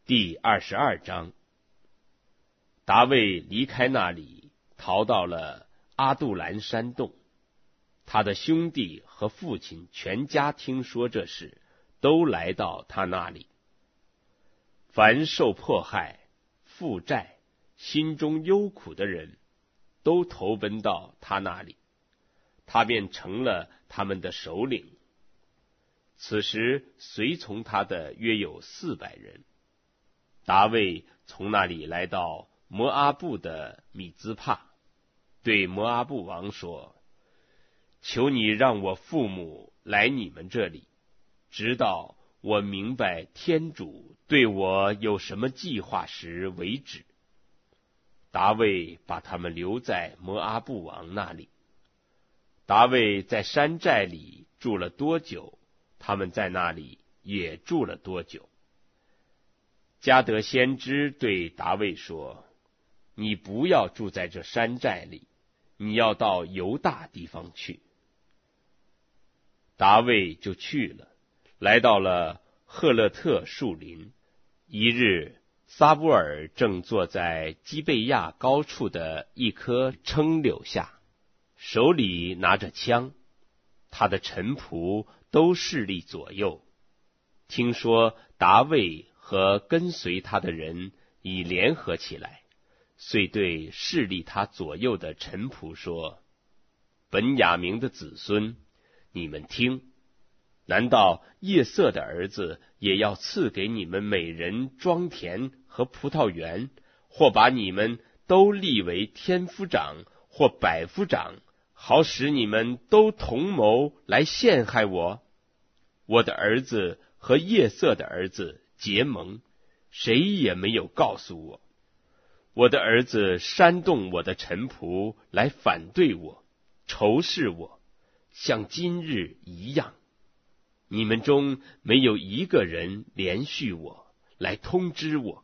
第22章。大卫离开那里，逃到了阿杜兰山洞。他的兄弟和父亲全家听说这事，都来到他那里。凡受迫害、负债、心中忧苦的人，都投奔到他那里，他便成了他们的首领。此时随从他的约有400人。大卫从那里来到摩阿布的米兹帕，对摩阿布王说：求你让我父母来你们这里，直到我明白天主对我有什么计划时为止。大卫把他们留在摩阿布王那里。大卫在山寨里住了多久，他们在那里也住了多久。迦得先知对大卫说：你不要住在这山寨里，你要到犹大地方去。大卫就去了，来到了赫勒特树林。一日，撒布尔正坐在基贝亚高处的一棵撑柳下，手里拿着枪，他的臣仆都侍立左右。听说大卫和跟随他的人已联合起来，遂对侍立他左右的臣仆说：本雅明的子孙，你们听，难道叶瑟的儿子也要赐给你们每人庄田和葡萄园，或把你们都立为千夫长或百夫长，好使你们都同谋来陷害我？我的儿子和叶瑟的儿子结盟，谁也没有告诉我。我的儿子煽动我的臣仆来反对我，仇视我，像今日一样。你们中没有一个人连续我，来通知我。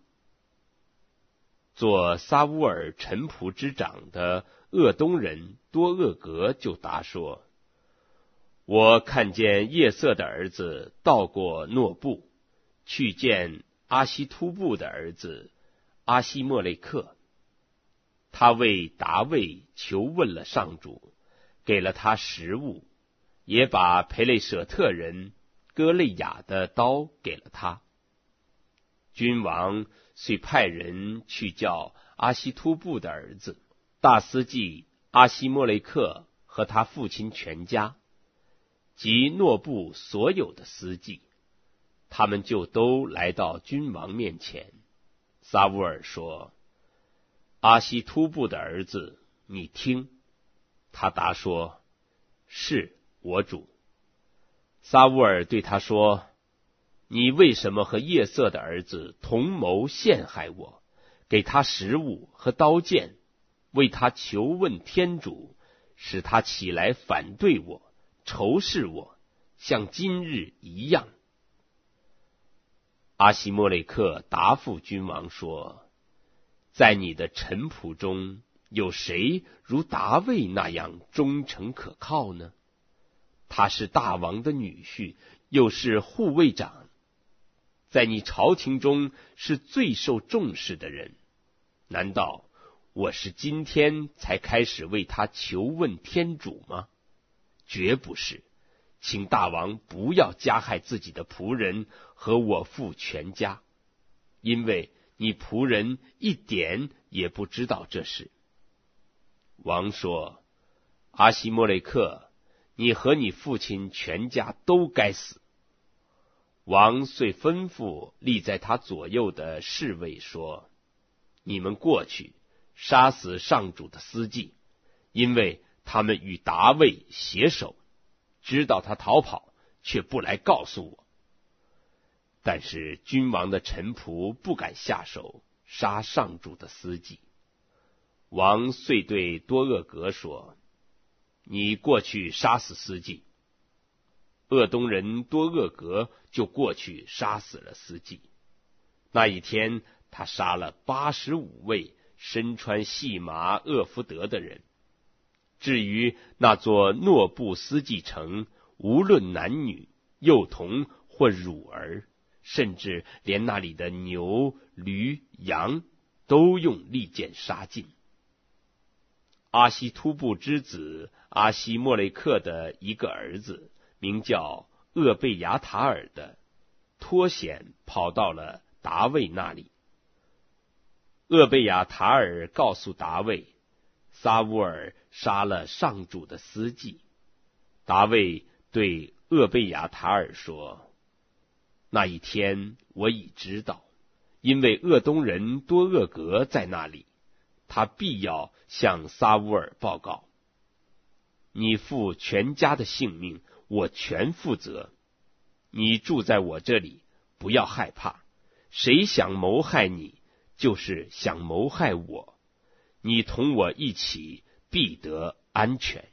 做撒乌尔臣仆之长的鄂东人多厄格就答说：我看见叶瑟的儿子到过诺布，去见阿西突布的儿子阿西莫雷克。他为大卫求问了上主，给了他食物，也把培雷舍特人歌利亚的刀给了他。君王遂派人去叫阿西突布的儿子大司祭阿西莫雷克和他父亲全家，及诺布所有的司祭，他们就都来到君王面前。撒乌尔说：阿西突布的儿子，你听。他答说：是，我主。撒乌尔对他说：你为什么和叶瑟的儿子同谋陷害我，给他食物和刀剑，为他求问天主，使他起来反对我，仇视我，像今日一样？阿西莫雷克答复君王说：在你的臣仆中，有谁如大卫那样忠诚可靠呢？他是大王的女婿，又是护卫长，在你朝廷中是最受重视的人。难道我是今天才开始为他求问天主吗？绝不是。请大王不要加害自己的仆人和我父全家，因为你仆人一点也不知道这事。王说：阿西莫雷克，你和你父亲全家都该死。王遂吩咐立在他左右的侍卫说：你们过去杀死上主的司祭，因为他们与大卫携手，知道他逃跑，却不来告诉我。但是君王的臣仆不敢下手杀上主的司祭。王遂对多厄格说：你过去杀死司祭。鄂东人多厄格就过去杀死了司祭。那一天，他杀了85位身穿细麻厄夫德的人。至于那座诺布司祭城，无论男女、幼童或乳儿， 甚至连那里的牛、驴、羊都用利剑杀尽。阿希突布之子阿希莫雷克的一个儿子，名叫厄贝亚塔尔的，脱险跑到了达卫那里。厄贝亚塔尔告诉达卫，撒乌尔杀了上主的司祭。达卫对厄贝亚塔尔说，那一天我已知道，因为厄东人多厄格在那里，他必要向撒乌尔报告。你负全家的性命，我全负责。你住在我这里，不要害怕，谁想谋害你，就是想谋害我，你同我一起必得安全。